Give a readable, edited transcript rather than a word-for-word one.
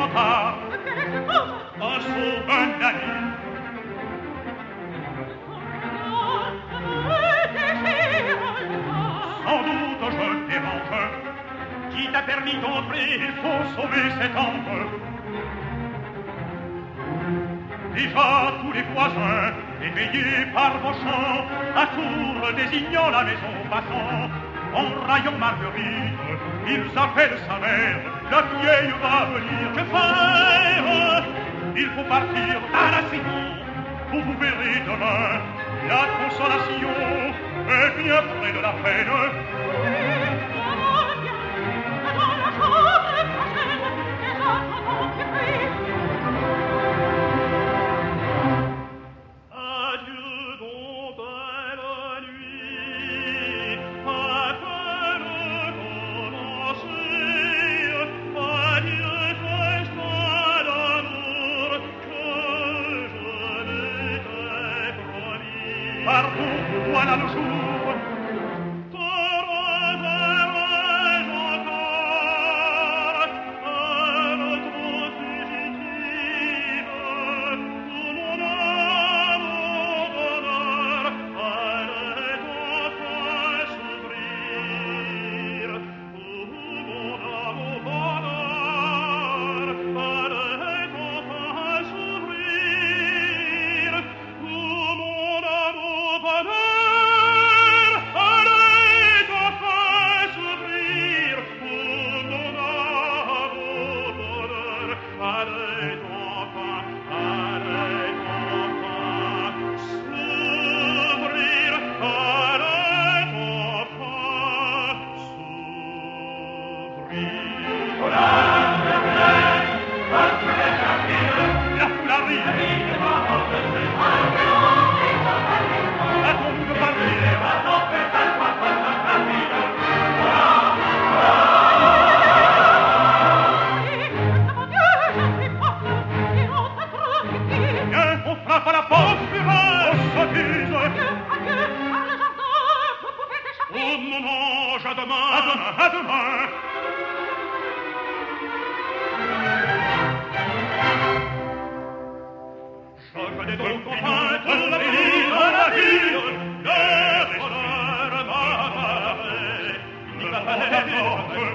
rempart. Un saut, un ami. Sans doute je dérange. Qui t'a permis d'entrer? Il faut sauver cet ange. Déjà tous les voisins, éveillés par vos chants, à Tours désignant la maison passant, en rayon Marguerite, ils appellent sa mère, la vieille va venir. Que faire? Il faut partir à la Cité. Vous verrez demain, la consolation est bien près de la peine. Pardon, voilà le jour. Te reverrai-je encore, elle trop fugitive, pour mon amour d'honneur, allait enfin s'ouvrir. Pour mon amour d'honneur, allait enfin s'ouvrir. Pour mon amour bonheur, allez enfin s'ouvrir. Pour mon amour bonheur, allez enfin s'ouvrir. Allez enfin s'ouvrir. La foule arrive. Hâtons-nous de partir. Viens, on frappe à la porte, fureur, on s'attise. Oh mon ange, à demain. À demain, à demain. Je connais donc enfin de la vie, le bonheur m'a parlé. Il m'a parlé.